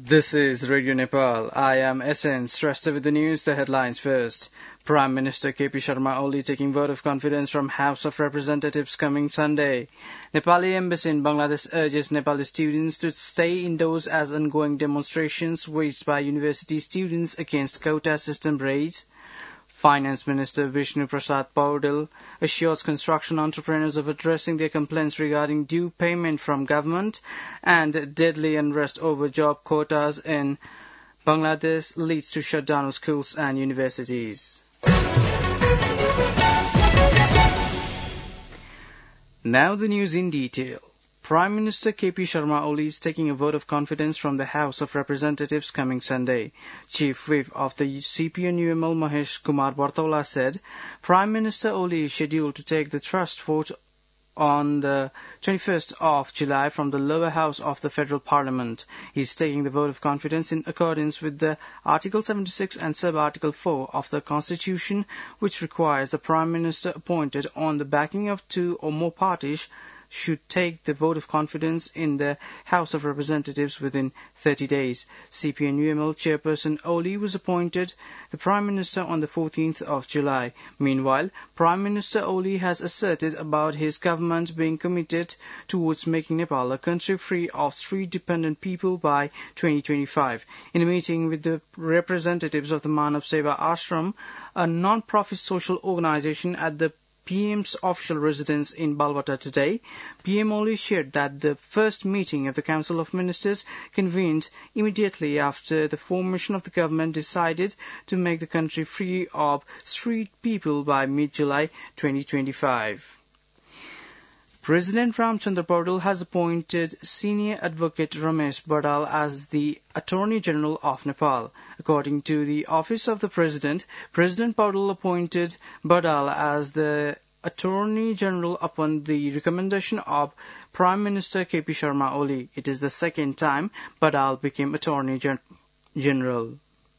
This is Radio Nepal. I am SN. Stressed with the news, the headlines first. Prime Minister KP Sharma Oli taking vote of confidence from House of Representatives coming Sunday. Nepali Embassy in Bangladesh urges Nepali students to stay indoors as ongoing demonstrations waged by university students against quota system raids. Finance Minister Vishnu Prasad Paudel assures construction entrepreneurs of addressing their complaints regarding due payment from government, and deadly unrest over job quotas in Bangladesh leads to shutdown of schools and universities. Now the news in detail. Prime Minister KP Sharma Oli is taking a vote of confidence from the House of Representatives coming Sunday. Chief Whip of the CPN-UML Mahesh Kumar Bartawala said Prime Minister Oli is scheduled to take the trust vote on the 21st of July from the lower house of the Federal Parliament. He is taking the vote of confidence in accordance with the Article 76 and Sub-Article 4 of the Constitution, which requires the Prime Minister appointed on the backing of two or more parties should take the vote of confidence in the House of Representatives within 30 days. CPN-UML Chairperson Oli was appointed the Prime Minister on the 14th of July. Meanwhile, Prime Minister Oli has asserted about his government being committed towards making Nepal a country free of street-dependent people by 2025. In a meeting with the representatives of the Manav Seva Ashram, a non-profit social organization at the PM's official residence in Balwata today, PM Oli shared that the first meeting of the Council of Ministers convened immediately after the formation of the government decided to make the country free of street people by mid-July 2025. President Ramchandra Paudel has appointed Senior Advocate Ramesh Badal as the Attorney General of Nepal. According to the Office of the President, President Paudel appointed Badal as the Attorney General upon the recommendation of Prime Minister KP Sharma Oli. It is the second time Badal became Attorney General.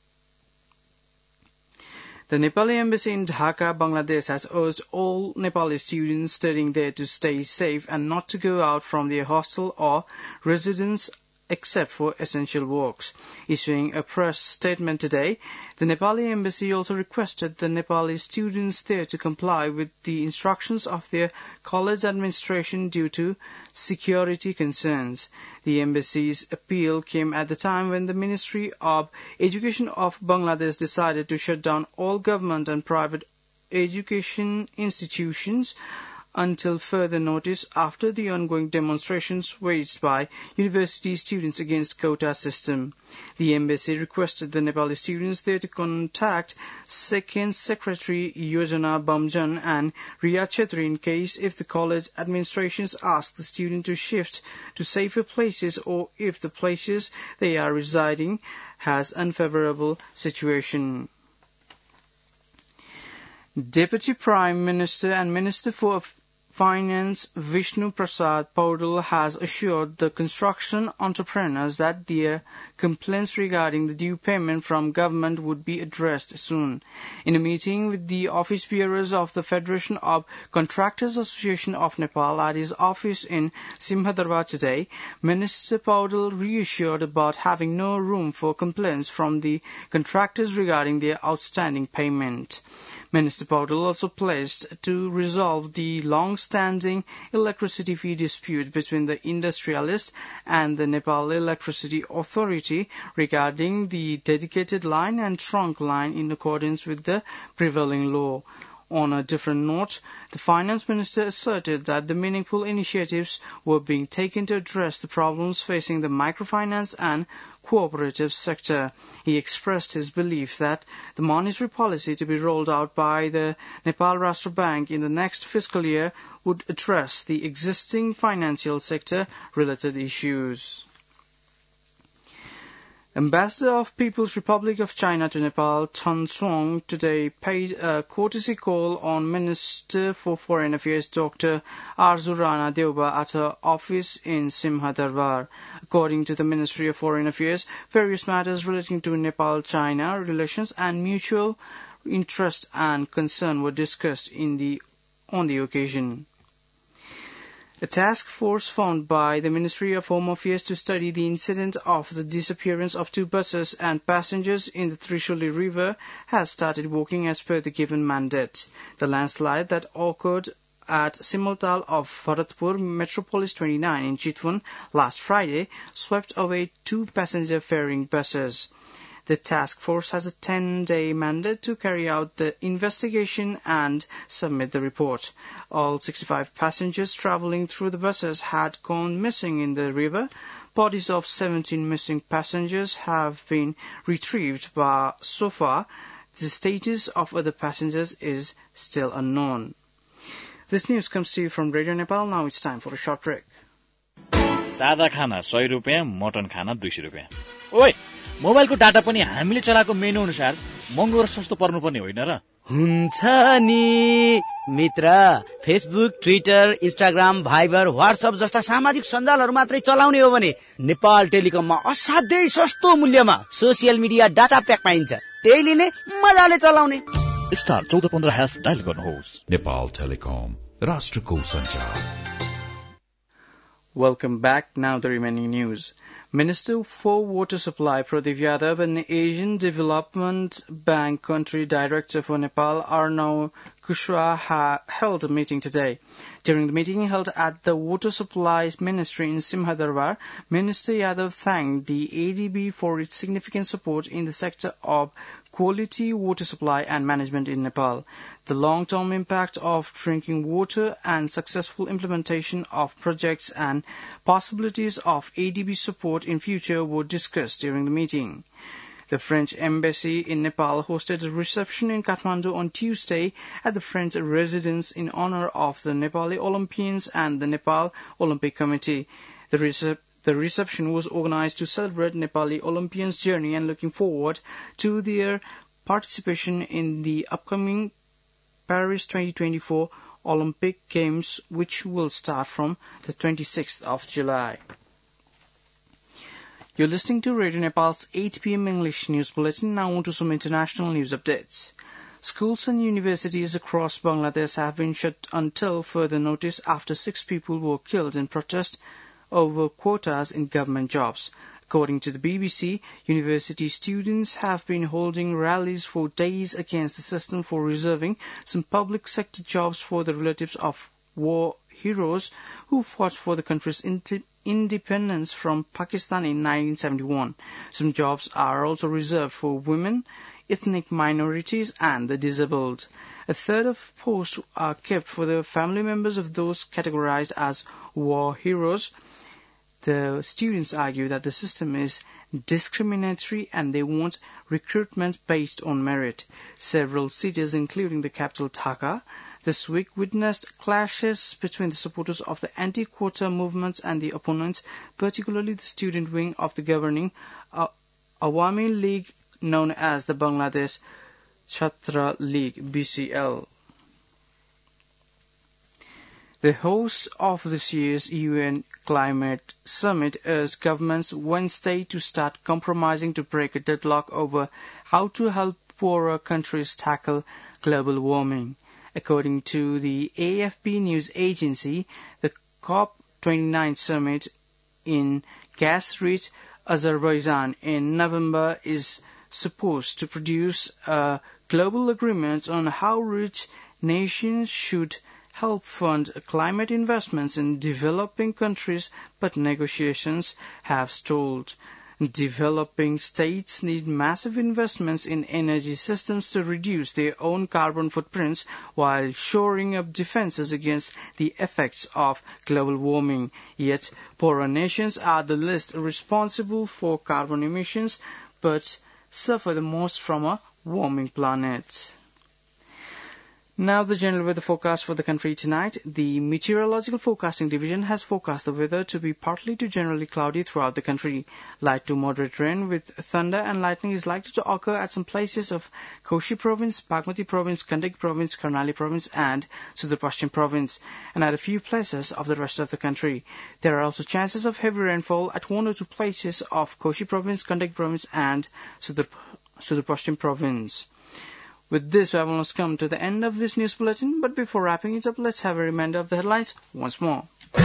The Nepali Embassy in Dhaka, Bangladesh has urged all Nepali students studying there to stay safe and not to go out from their hostel or residence except for essential works. Issuing a press statement today, the Nepali Embassy also requested the Nepali students there to comply with the instructions of their college administration due to security concerns. The Embassy's appeal came at the time when the Ministry of Education of Bangladesh decided to shut down all government and private education institutions until further notice after the ongoing demonstrations waged by university students against quota system. The embassy requested the Nepali students there to contact Second Secretary Yojana Bamjan and Riya Chetri in case if the college administrations ask the student to shift to safer places or if the places they are residing has unfavorable situation. Deputy Prime Minister and Minister for Finance Vishnu Prasad Paudel has assured the construction entrepreneurs that their complaints regarding the due payment from government would be addressed soon. In a meeting with the office bearers of the Federation of Contractors Association of Nepal at his office in Simhadarbar today, Minister Paudel reassured about having no room for complaints from the contractors regarding their outstanding payment. Minister Paudel also pledged to resolve the long-standing electricity fee dispute between the industrialist and the Nepal Electricity Authority regarding the dedicated line and trunk line in accordance with the prevailing law. On a different note, the finance minister asserted that the meaningful initiatives were being taken to address the problems facing the microfinance and cooperative sector. He expressed his belief that the monetary policy to be rolled out by the Nepal Rashtra Bank in the next fiscal year would address the existing financial sector related issues. Ambassador of People's Republic of China to Nepal, Chen Song, today paid a courtesy call on Minister for Foreign Affairs Dr. Arzu Rana Deuba at her office in Simhadarbar. According to the Ministry of Foreign Affairs, various matters relating to Nepal-China relations and mutual interest and concern were discussed on the occasion. A task force formed by the Ministry of Home Affairs to study the incident of the disappearance of 2 buses and passengers in the Trishuli River has started working as per the given mandate. The landslide that occurred at Simultal of Bharatpur Metropolis 29 in Chitwan last Friday swept away 2 passenger ferrying buses. The task force has a 10-day mandate to carry out the investigation and submit the report. All 65 passengers traveling through the buses had gone missing in the river. Bodies of 17 missing passengers have been retrieved, but so far the status of other passengers is still unknown. This news comes to you from Radio Nepal. Now it's time for a short break. सादा खाना 100 रुपैयाँ, mutton खाना 200 रुपैयाँ. ओइ, मोबाइलको data पनि हामीले चलाएको मेनु अनुसार महँगो र सस्तो पर्नुपर्ने होइन र? हुन्छ नि मित्र, Facebook, Twitter, Instagram, Viber, WhatsApp जस्ता सामाजिक सञ्जालहरू मात्रै चलाउने हो भने नेपाल टेलिकममा असाध्यै सस्तो मूल्यमा सोसियल मिडिया डाटा प्याक पाइन्छ. त्यही लिने, मजाले चलाउने. स्टार 1415# डायल गर्नुहोस्. नेपाल टेलिकम, राष्ट्रको सञ्चार. Welcome back. Now the remaining news. Minister for Water Supply Pradeep Yadav and Asian Development Bank Country Director for Nepal Arnav Kushwaha held a meeting today. During the meeting held at the Water Supply Ministry in Simhadarbar, Minister Yadav thanked the ADB for its significant support in the sector of quality water supply and management in Nepal. The long-term impact of drinking water and successful implementation of projects and possibilities of ADB support in future were discussed during the meeting. The French Embassy in Nepal hosted a reception in Kathmandu on Tuesday at the French residence in honor of the Nepali Olympians and the Nepal Olympic Committee. The reception was organized to celebrate Nepali Olympians' journey and looking forward to their participation in the upcoming Paris 2024 Olympic Games, which will start from the 26th of July. You're listening to Radio Nepal's 8 p.m. English News Bulletin. Now on to some international news updates. Schools and universities across Bangladesh have been shut until further notice after 6 people were killed in protest over quotas in government jobs. According to the BBC, university students have been holding rallies for days against the system for reserving some public sector jobs for the relatives of war heroes who fought for the country's independence from Pakistan in 1971. Some jobs are also reserved for women, ethnic minorities, and the disabled. A third of posts are kept for the family members of those categorized as war heroes. The students argue that the system is discriminatory and they want recruitment based on merit. Several cities, including the capital Dhaka, this week witnessed clashes between the supporters of the anti-quota movements and the opponents, particularly the student wing of the governing Awami League known as the Bangladesh Chhatra League, BCL. The host of this year's UN Climate Summit urged governments Wednesday to start compromising to break a deadlock over how to help poorer countries tackle global warming. According to the AFP news agency, the COP29 summit in gas-rich Azerbaijan in November is supposed to produce a global agreement on how rich nations should help fund climate investments in developing countries, but negotiations have stalled. Developing states need massive investments in energy systems to reduce their own carbon footprints while shoring up defenses against the effects of global warming. Yet, poorer nations are the least responsible for carbon emissions, but suffer the most from a warming planet. Now the general weather forecast for the country tonight. The Meteorological Forecasting Division has forecast the weather to be partly to generally cloudy throughout the country. Light to moderate rain with thunder and lightning is likely to occur at some places of Koshi Province, Bagmati Province, Gandaki Province, Karnali Province and Sudar Pashchim Province, and at a few places of the rest of the country. There are also chances of heavy rainfall at 1 or 2 places of Koshi Province, Gandaki Province and Sudar Pashchim Province. With this, we have almost come to the end of this news bulletin, but before wrapping it up, let's have a reminder of the headlines once more.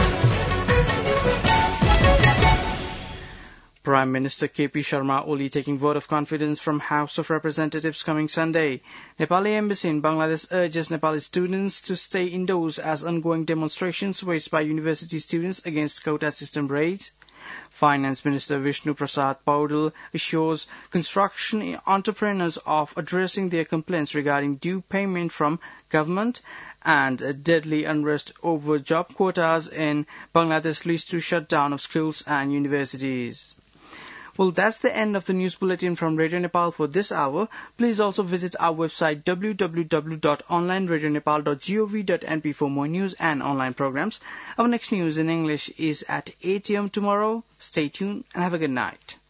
Prime Minister KP Sharma Oli taking vote of confidence from House of Representatives coming Sunday. Nepali Embassy in Bangladesh urges Nepali students to stay indoors as ongoing demonstrations waged by university students against quota system raid. Finance Minister Vishnu Prasad Paudel assures construction entrepreneurs of addressing their complaints regarding due payment from government, and deadly unrest over job quotas in Bangladesh leads to shutdown of schools and universities. Well, that's the end of the news bulletin from Radio Nepal for this hour. Please also visit our website www.onlineradionepal.gov.np for more news and online programs. Our next news in English is at 8 a.m. tomorrow. Stay tuned and have a good night.